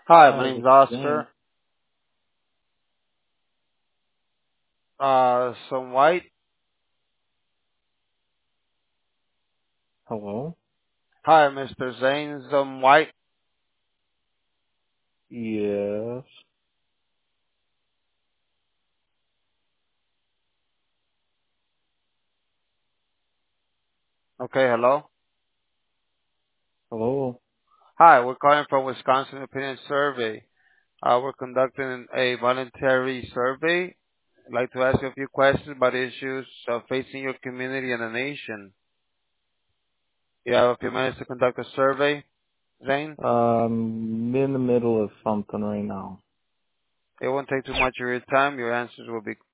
Hi, my Hi, name's this is Zane. Oscar. Some white. Hello? Hi, Mr. Zane. Some white. Yes. Okay, hello. Hello? Hi, we're calling from Wisconsin Opinion Survey. We're conducting a voluntary survey. I'd like to ask you a few questions about issues facing your community and the nation. You have a few minutes to conduct a survey, Zane? In the middle of something right now. It won't take too much of your time. Your answers will be